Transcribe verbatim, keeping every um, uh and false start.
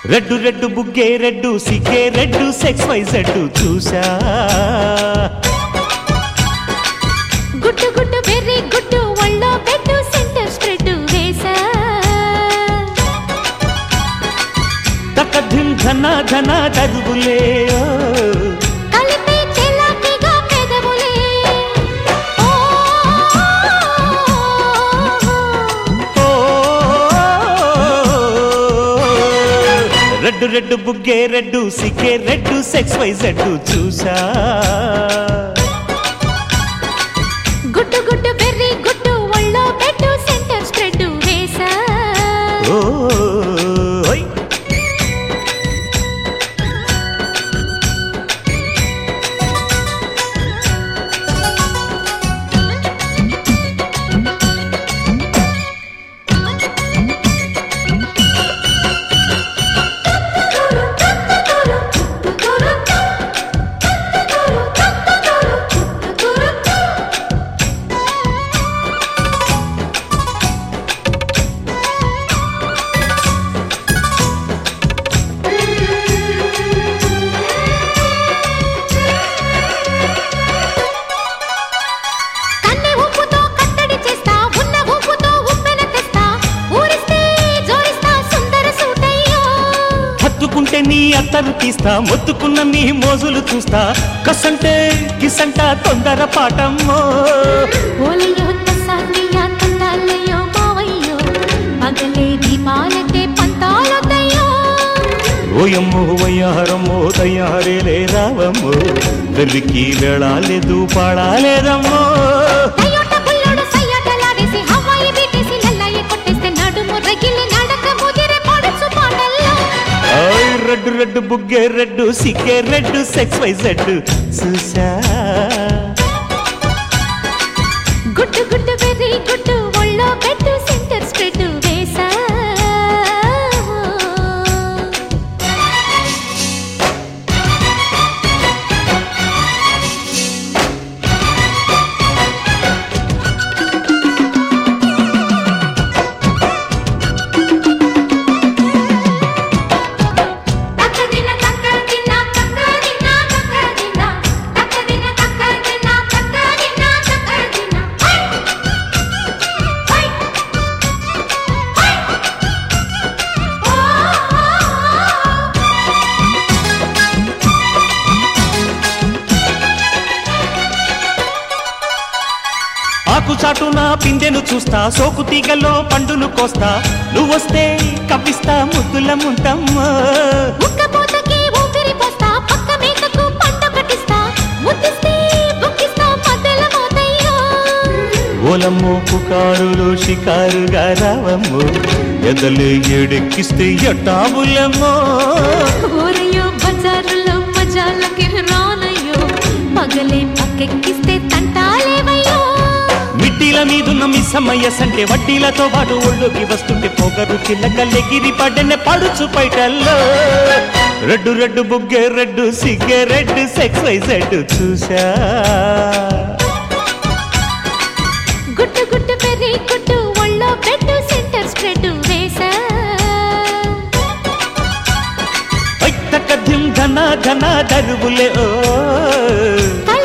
red red బుగ్గే red సిగ్గే red X Y Z చూసా గుట్టు గుట్టు వెర్రి గుట్టు ఒళ్ళో పెట్టు సెంటర్ స్ప్రెడ్ వేసా తకధిం ధన ధన దరువులే కలిపే చెలాకిగా పెదవులే రెడ్డు రెడ్డు బుగ్గే రెడ్డు సిగ్గే రెడ్డు సెక్స్ వై జెడ్డు చూసా గుట్టు గుట్టు బెర్రీ గుట్టు ఒళ్ళో పెట్టు సెంటర్ స్ప్రెడ్ వేసా ఓయ్ హత్తుకుంటే నీ అత్తరు తీస్తా మొత్తుకున్న నీ మోజులు చూస్తా కసంటే కిసంట తొందర పాటమ్మో ఓలయ్యో తసానియా తందాలయ్యో మావయ్యో పగలే దీపాలకే పంతాలొద్దయ్యో ఓయమ్మో వయ్యారమ్మో తయారేలే రావమ్మో వెలికి వేళాలేదు పాడాలేదమ్మో అయ్యోట పుల్లోడు సయ్యాటలాడేసి హవాయి బీటేసి లల్లయ్య కొట్టేస్తే నడుము రగిలి నడక ముదిరే పడుచు పాటల్లో రెడ్డు రెడ్డు బుగ్గే రెడ్డు సిగ్గే రెడ్డు సెక్స్ వై జెడ్డు చూసా గుట్టు గుట్టు బెర్రీ గుట్టు ఒళ్ళో పెట్టు సెంటర్ స్ప్రెడ్ వేసా ఆకు చాటున పిందెను చూస్తా సోకు తీగలో పండును కోస్తా నువ్వొస్తే కప్పిస్తా ముద్దుల ముంటమ్మా ముక్కపోతకి ఊపిరి పోస్తా పక్క మేకకు పంట కట్టిస్తా ముద్దిస్తే బుక్కిస్తా మధ్యల మోతయ్యో ఓలమ్మో పుకారులో షికారుగా రావమ్మో ఎదలు ఎడెక్కిస్తే ఎట్టాబులమ్మో ఓరయ్యో బజారులో మజాలకి రానయ్యో పగలే పక్కెక్కిస్తే తంటాలేవయ్యో మిట్టిల మీదున్న మిస్సమ్మయ్య సంటే వడ్డీలతో పాటు ఒళ్ళోకి వస్తుంటే పొగరు చిల్లకల్లెగిరి పడ్డనే పడుచు పైటల్లో రెడ్డు రెడ్డు బుగ్గే రెడ్డు సిగ్గే రెడ్డు సెక్స్ వై జెడ్డు చూసా గుట్టు గుట్టు బెర్రీ గుట్టు ఒళ్ళో పెట్టు సెంటర్ స్ప్రెడ్ వేసా తకధిం ధన ధన దరువులే ఓ